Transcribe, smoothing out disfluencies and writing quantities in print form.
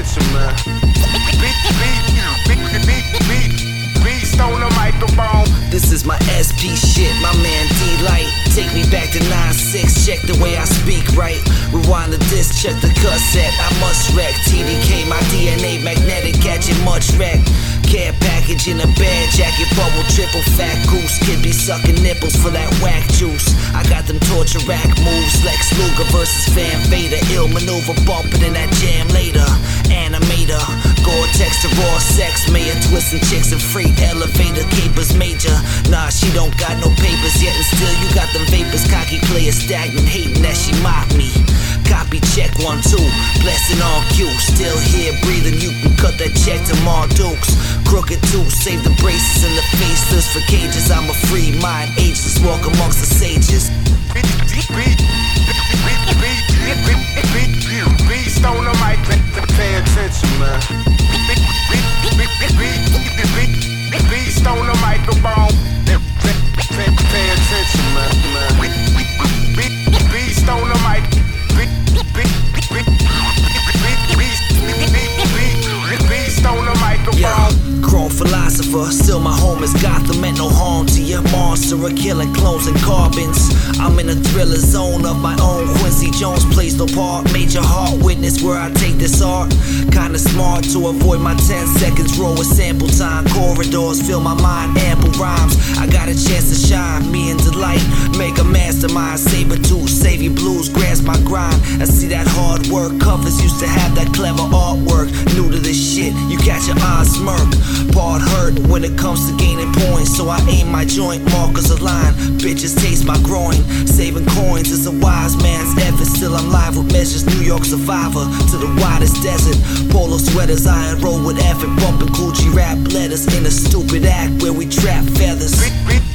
attention, man. Beast on the microphone. This is my SP shit, my man D-Light. Take me back to 9-6, check the way I speak right. Rewind the disc, check the cassette, I must wreck. TDK, my DNA magnetic, catching much wreck. Care package in a bad jacket, bubble triple fat goose. Kid be sucking nipples for that whack juice. I got them torture rack moves, Lex Luger versus Van Vader. Ill maneuver, bumping in that jam later. Animator, Gore-Tex to raw sex, mayor twisting chicks and free elevator capers major. Nah, she don't got no papers yet, and still you got them vapors. Cocky player stagnant, hating that she mock me. Copy check 1, 2, blessing on cue. Still here breathing, you can cut that check to Dukes. Crooked 2, save the braces and the faceless. For cages, I'm a free mind, ageless, walk amongst the sages. Beast on the mic, pay attention, man. Beast on the microphone. Pay attention, man. Beast on the mic. Beast on the microphone. Yeah, chrome philosopher, still my home is Gotham. Meant no harm to your monster, a killing clones and carbons. I'm in a thriller zone of my own. Quincy Jones plays no part. Major heart witness where I take this art. Kinda smart to avoid my 10 seconds roll with sample time. Corridors fill my mind, ample rhymes. I got a chance to shine, me and Delight. Make a mastermind, saber tooth, save your blues, grasp my grind. I see that hard work, covers used to have that clever artwork. New to this shit, you catch your eye smirk. Part hurt when it comes to gaining points, so I aim my joint, markers align. Bitches taste my groin, saving coins is a wise man's effort. Still I'm live with measures, New York survivor to the widest desert. Polo sweaters, iron roll with effort, bumping Gucci rap letters in a stupid act where we trap feathers.